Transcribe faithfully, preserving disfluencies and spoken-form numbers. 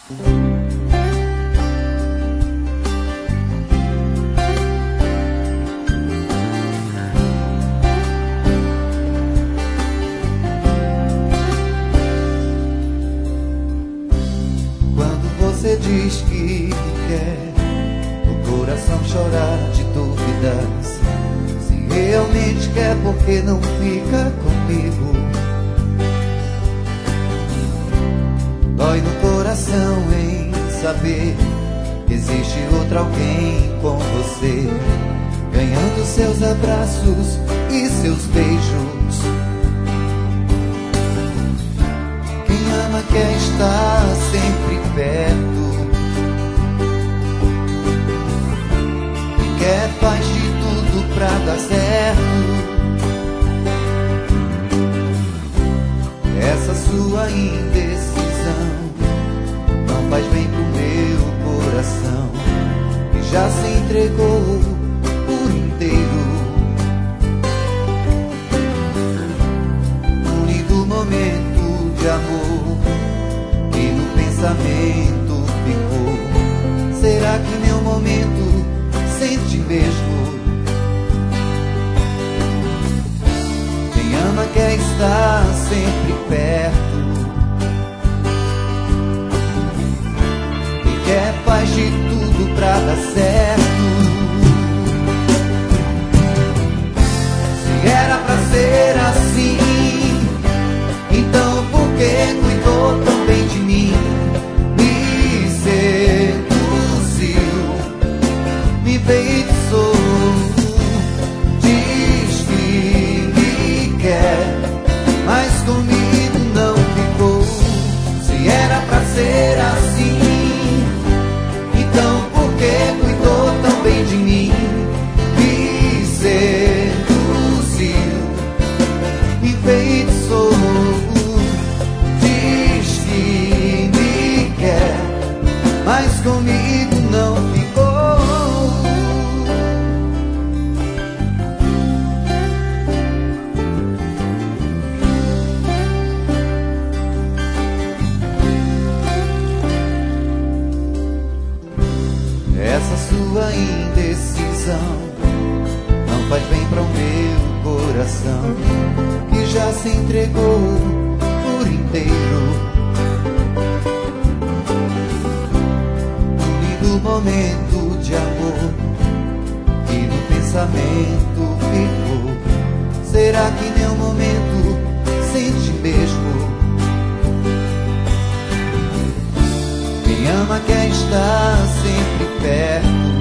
Você diz que quer o coração chorar de dúvidas. Se realmente quer, por que não fica comigo? Dói no coração em saber que existe outro alguém com você, ganhando seus abraços e seus beijos. Quem ama quer estar sempre perto, e quer faz de tudo pra dar certo. Essa sua indecisão não faz bem pro meu coração, que já se entregou por inteiro. Um lindo momento de amor que no pensamento ficou. Será que meu momento sente mesmo? Quem ama quer estar sempre perto, e quer faz de tudo pra dar certo. Se era pra ser assim, então por que cuidou tão bem de mim? Me seduziu, me feitiçou, diz que me quer, mas comigo não ficou. Se era pra ser assim, então por que cuidou tão bem de mim? Me seduziu, me feitiçou, mas comigo não ficou. Essa sua indecisão não faz bem para o meu coração, que já se entregou por inteiro. Momento de amor que no pensamento ficou. Será que meu momento sente mesmo? Quem ama quer estar sempre perto,